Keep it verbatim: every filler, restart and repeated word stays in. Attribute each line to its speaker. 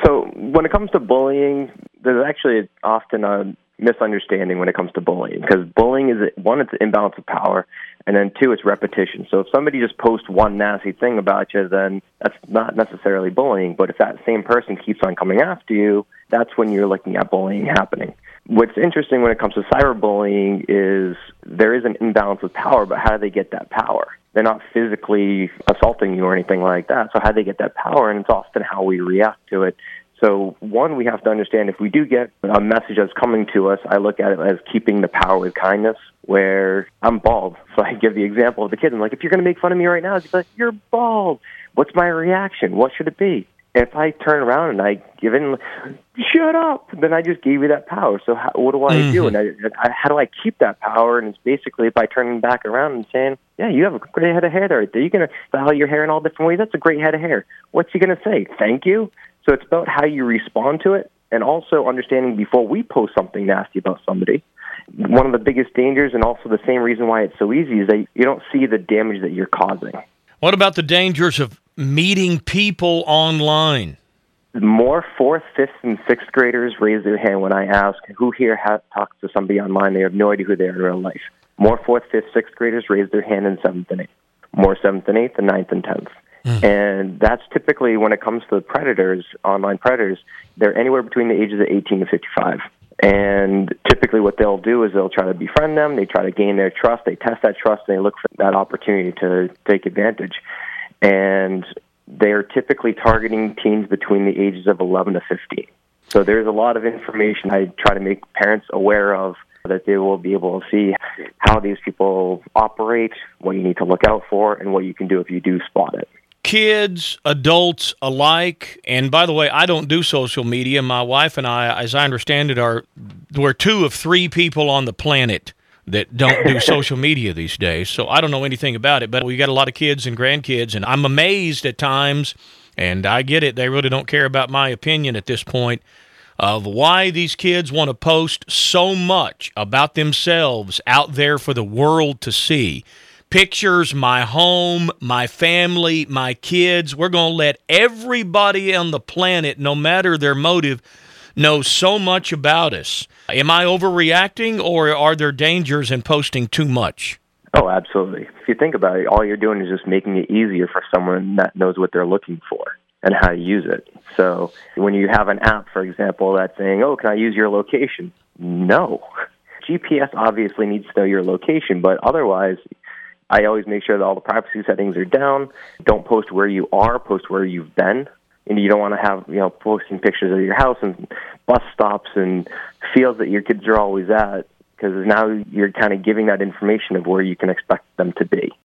Speaker 1: So when it comes to bullying, there's actually often a misunderstanding when it comes to bullying, because bullying is, one, it's an imbalance of power, and then two, it's repetition. So if somebody just posts one nasty thing about you, then that's not necessarily bullying. But if that same person keeps on coming after you, that's when you're looking at bullying happening. What's interesting when it comes to cyberbullying is there is an imbalance of power, but how do they get that power? They're not physically assaulting you or anything like that. So how do they get that power? And it's often how we react to it. So, one, we have to understand if we do get a message that's coming to us, I look at it as keeping the power with kindness, where I'm bald. So I give the example of the kid. I'm like, if you're going to make fun of me right now, it's like, you're bald. What's my reaction? What should it be? And if I turn around and I give in, shut up, then I just gave you that power. So how, what do I mm-hmm. do? And I, I, how do I keep that power? And it's basically by turning back around and saying, yeah, you have a great head of hair right there. You're going to style your hair in all different ways. That's a great head of hair. What's he going to say? Thank you? So it's about how you respond to it, and also understanding before we post something nasty about somebody. One of the biggest dangers, and also the same reason why it's so easy, is that you don't see the damage that you're causing.
Speaker 2: What about the dangers of meeting people online?
Speaker 1: More fourth, fifth, and sixth graders raise their hand when I ask who here has talked to somebody online. They have no idea who they are in real life. More fourth, fifth, sixth graders raise their hand in seventh and eighth. More seventh and eighth, and ninth and tenth. Mm. And that's typically, when it comes to predators, online predators, they're anywhere between the ages of eighteen to fifty-five. And typically what they'll do is they'll try to befriend them, they try to gain their trust, they test that trust, and they look for that opportunity to take advantage. And they're typically targeting teens between the ages of eleven to fifteen. So there's a lot of information I try to make parents aware of, that they will be able to see how these people operate, what you need to look out for, and what you can do if you do spot it.
Speaker 2: Kids, adults alike, and by the way, I don't do social media. My wife and I, as I understand it, are we're two of three people on the planet that don't do social media these days, so I don't know anything about it, but we got a lot of kids and grandkids, and I'm amazed at times, and I get it, they really don't care about my opinion at this point, of why these kids want to post so much about themselves out there for the world to see. Pictures, my home, my family, my kids. We're going to let everybody on the planet, no matter their motive, know so much about us. Am I overreacting, or are there dangers in posting too much?
Speaker 1: Oh, absolutely. If you think about it, all you're doing is just making it easier for someone that knows what they're looking for and how to use it. So when you have an app, for example, that's saying, oh, can I use your location? No. G P S obviously needs to know your location, but otherwise, I always make sure that all the privacy settings are down. Don't post where you are, post where you've been. And you don't want to have, you know, posting pictures of your house and bus stops and fields that your kids are always at, because now you're kind of giving that information of where you can expect them to be.